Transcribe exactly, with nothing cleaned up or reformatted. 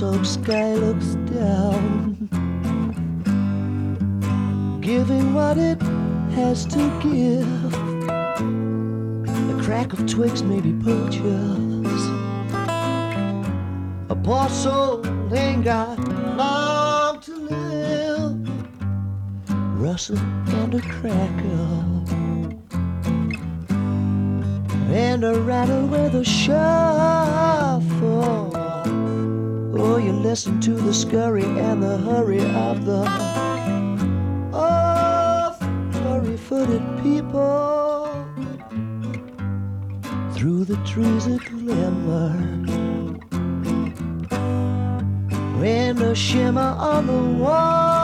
smoke sky looks down, giving what it has to give. The crack of twigs may be purchased. A poor soul ain't got long to live. Rustle and a crackle and a rattle with a shuffle. Oh, you listen to the scurry and the hurry of the oh, flurry-footed people. Through the trees a glimmer, when a shimmer on the wall.